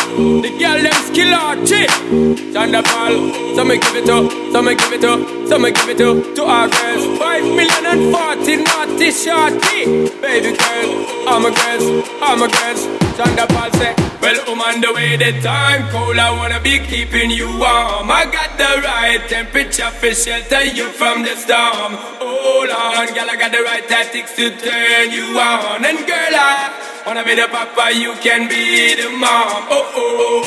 The girl them skill archie. Thunderball. Some me give it up, some me give it up, some me give it up to our girls. 5,040 naughty shorty. Baby girl, I'm a girls, I'm a girls. Thunderball say, well, on the way the time cold, I wanna be keeping you warm. I got the right temperature for shelter you from the storm. Hold on, girl, I got the right tactics to turn you on. And girl, I wanna be the papa, you can be the mom. Oh, oh, oh.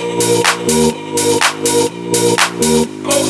Oh, oh,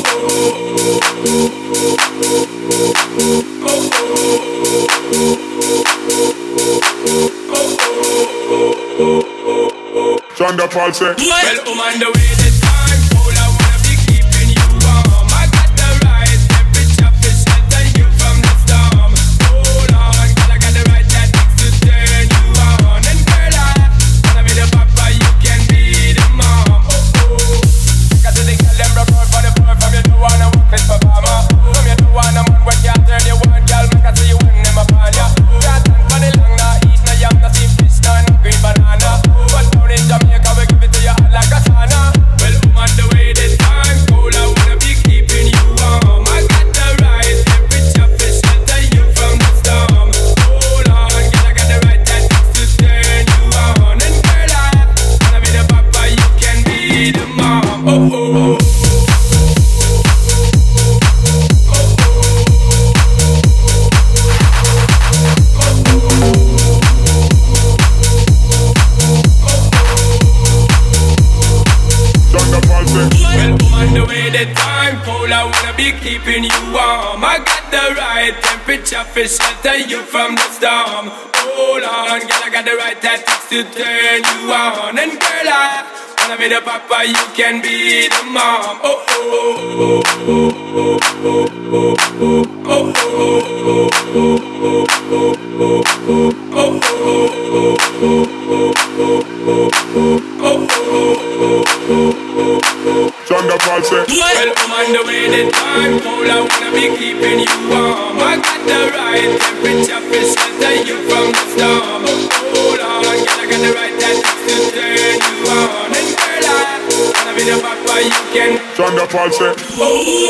Chanda Paul say, well, on the way the time cold, I wanna be keeping you warm. I got the right temperature for shelter you from the storm. Hold on, girl, I got the right tactics to turn you on. And girl, I wanna be the papa, you can be the mom. Oh, oh. Got to the girl, them broke out for the floor. From you don't wanna work this performer. From you don't wanna man when you turn you one. Girl, make I see you when them upon ya. Can't stand for the long, nah eat no yam, no steamed fish, no green banana. But down in Jamaica, we give it to you hot like a sauna. Well, on the way the time cold, I wanna be keeping you warm. I got the right temperature for shelter you from the storm. Hold on, girl, I got the right tactics to turn you on. And girl, I wanna be the papa, you can be the mom. Oh, oh, oh. The way the time cold, I wanna be keeping you warm. I got the right temperature for shelter you from the storm. Hold on, girl, I got the right tactics to turn you on. And girl, I wanna be the papa, you can be the mom. Oh, oh, oh, oh, oh, oh, oh, oh, Chanda Paul say, well, on the way the time cold, I wanna be keeping you warm. I got the right temperature for shelter you from the storm. Hold on, girl, I got the right tactics to turn you on. And girl, I wanna be the papa, you can. Chanda Paul say, oh.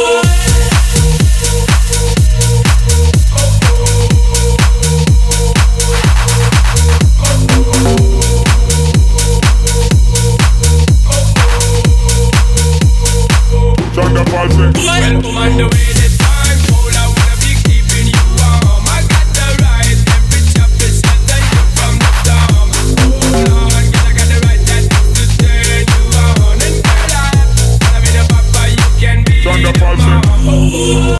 Chanda Paul say, well, on the way the time cold, I wanna be keeping you warm. I got the right temperature for shelter you from the storm. Hold on, girl, I got the right tactics to turn you on. And girl, I wanna be the papa, you can be Chanda the Paul say. mom.